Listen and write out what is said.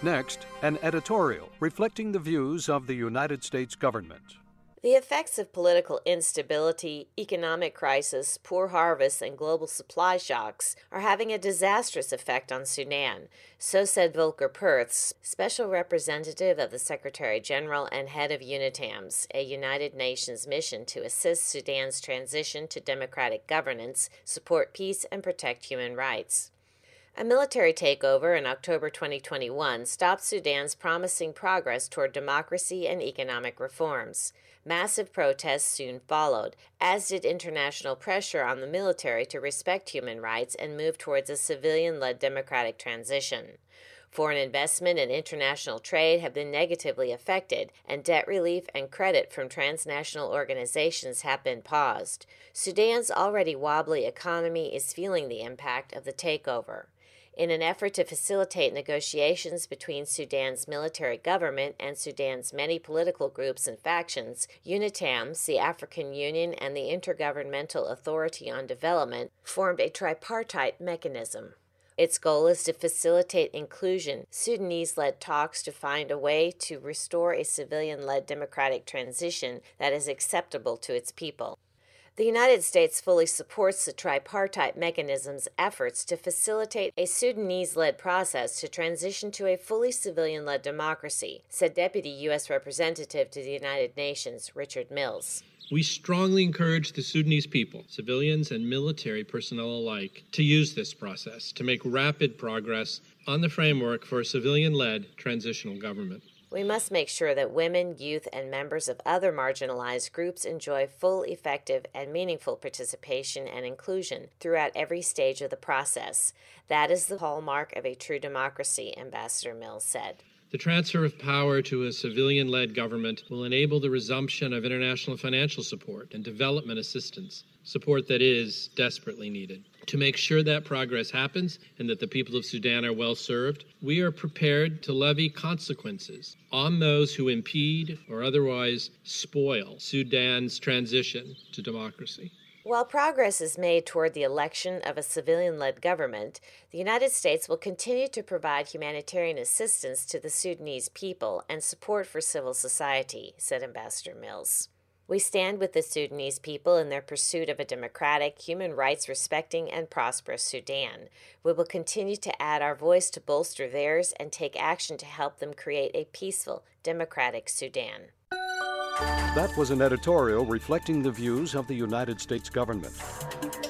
Next, an editorial reflecting the views of the United States government. The effects of political instability, economic crisis, poor harvests, and global supply shocks are having a disastrous effect on Sudan. So said Volker Perthes, Special Representative of the Secretary General and head of UNITAMS, a United Nations mission to assist Sudan's transition to democratic governance, support peace, and protect human rights. A military takeover in October 2021 stopped Sudan's promising progress toward democracy and economic reforms. Massive protests soon followed, as did international pressure on the military to respect human rights and move towards a civilian-led democratic transition. Foreign investment and international trade have been negatively affected, and debt relief and credit from transnational organizations have been paused. Sudan's already wobbly economy is feeling the impact of the takeover. In an effort to facilitate negotiations between Sudan's military government and Sudan's many political groups and factions, UNITAMS, the African Union, and the Intergovernmental Authority on Development formed a tripartite mechanism. Its goal is to facilitate inclusion, Sudanese-led talks to find a way to restore a civilian-led democratic transition that is acceptable to its people. The United States fully supports the tripartite mechanism's efforts to facilitate a Sudanese-led process to transition to a fully civilian-led democracy, said Deputy U.S. Representative to the United Nations, Richard Mills. We strongly encourage the Sudanese people, civilians and military personnel alike, to use this process to make rapid progress on the framework for a civilian-led transitional government. We must make sure that women, youth, and members of other marginalized groups enjoy full, effective, and meaningful participation and inclusion throughout every stage of the process. That is the hallmark of a true democracy, Ambassador Mills said. The transfer of power to a civilian-led government will enable the resumption of international financial support and development assistance, support that is desperately needed. To make sure that progress happens and that the people of Sudan are well served, we are prepared to levy consequences on those who impede or otherwise spoil Sudan's transition to democracy. While progress is made toward the election of a civilian-led government, the United States will continue to provide humanitarian assistance to the Sudanese people and support for civil society, said Ambassador Mills. We stand with the Sudanese people in their pursuit of a democratic, human rights respecting, and prosperous Sudan. We will continue to add our voice to bolster theirs and take action to help them create a peaceful, democratic Sudan. That was an editorial reflecting the views of the United States government.